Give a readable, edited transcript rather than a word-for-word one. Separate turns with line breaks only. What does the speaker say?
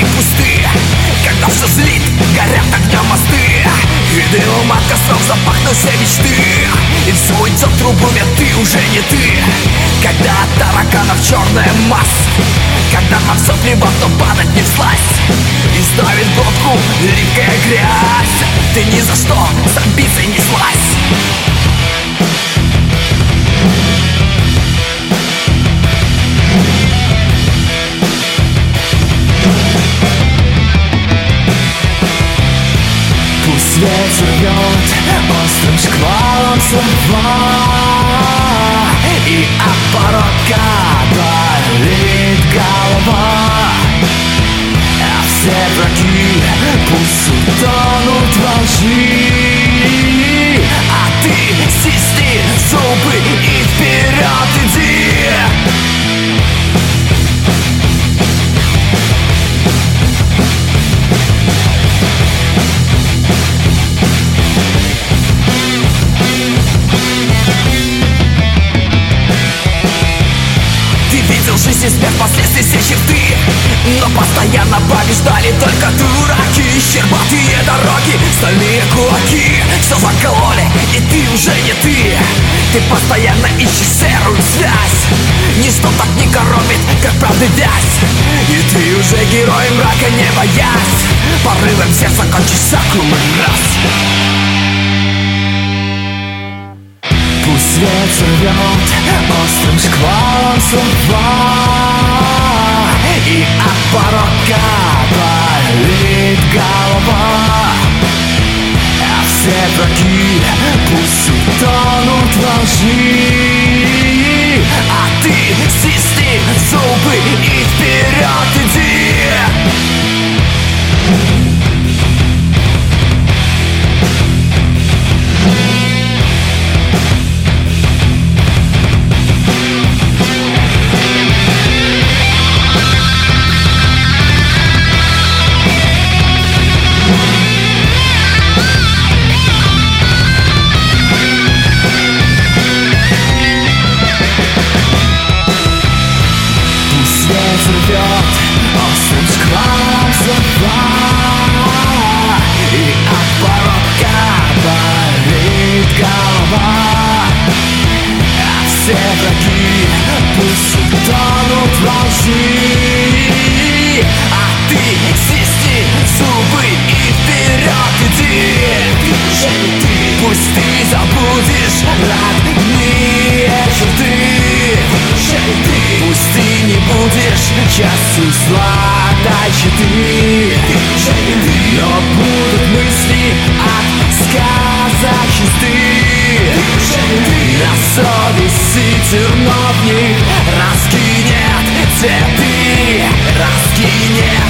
и пусты, когда все злит, горят огнем мосты, и дымом от костров запахнут все мечты. И все уйдет в трубу, ведь ты уже не ты. Когда от тараканов черная масса, когда на все плевать, но падать не всласть, и ставит в глотку липкая грязь. Ты ни за что с амбицией не слазь. Пусть ветер рвет острым шквалом слова, и от порока болит голова. А все враги пусть утонут во лжи, а ты стисни зубы и вперед иди. Жизнь и смерть, последствия все черты, но постоянно побеждали только дураки. Щербатые дороги, стальные кулаки, все закололи, и ты уже не ты. Ты постоянно ищешь серую связь, ничто так не коробит, как правда вязь. И ты уже герой мрака, не боясь порывом сердца кончишь сакрум раз. Пусть ветер рвет острым шквалом слова, и от порока болит голова. А все враги пусть утонут во лжи, а ты стисни зубы и вперед иди. Рвет острым шквалом слова, и от порока болит голова. А все враги пусть утонут во лжи, а ты стисни зубы и вперед иди. Пусть ты забудешь родные черты, пусть ты не будешь частью зла, дальше ты. Но будут мысли от сказок чисты, на совести терновник раскинет цветы, раскинет